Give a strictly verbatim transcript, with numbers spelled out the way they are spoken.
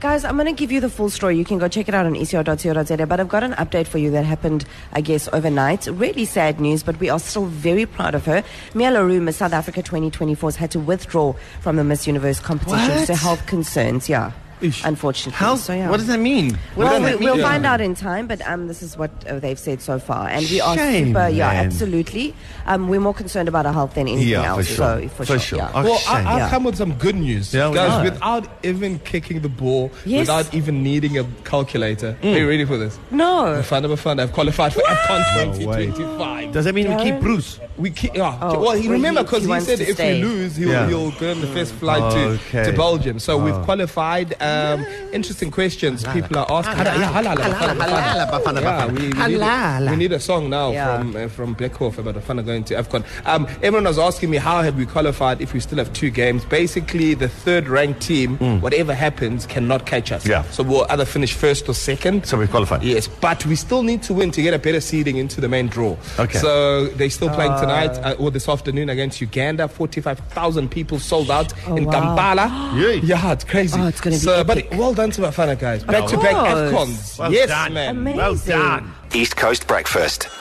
Guys, I'm going to give you the full story. You can go check it out on e c r dot co dot z a. But I've got an update for you that happened, I guess, overnight. Really sad news, but we are still very proud of her. Mia LaRue, Miss South Africa twenty twenty-four, has had to withdraw from the Miss Universe competition due to health concerns. Yeah. Ish. Unfortunately. How, so, yeah. What does that mean? What well, does we, that mean? we'll Yeah. find out in time, but um, this is what uh, they've said so far. And we are Shame, super, yeah, man. absolutely. Um, we're more concerned about our health than anything Yeah, for else. sure. So, for, For sure. sure. Yeah. Oh, Well, shame. I, I'll Yeah. come with some good news. Yeah, we Guys, are. without even kicking the ball, Yes. without even needing a calculator. Are you ready for this? No. Bafana Bafana have qualified for AFCON twenty way. twenty-five. Does that mean we keep Darren? Bruce? We keep, yeah. Oh, well, he well, remember he- because he he, wants said to if stay. we lose, he'll, Yeah. he'll go on the first flight Okay. to, to Belgium. So Oh. we've qualified. Um, interesting questions. People are asking. Yeah, halala, Bafana, halala, Bafana, Yeah, Bafana. we, we, need a, Halala. we need a song now Yeah. from uh, from Blackhoff about Bafana going to AFCON. Um, everyone was asking me how had we qualified if we still have two games. Basically, the third ranked team, whatever happens, cannot catch us. Yeah. So we'll either finish first or second. So we've qualified. Yes, but we still need to win to get a better seeding into the main draw. Okay. So they're still playing tonight uh, or this afternoon against Uganda. forty-five thousand people sold out in wow. Kampala. Yay. Yeah, it's crazy. Oh, it's gonna be so, epic. But well done to Bafana, guys. Back to back course. AFCONs. Well yes, done. man. Amazing. Well done. East Coast Breakfast.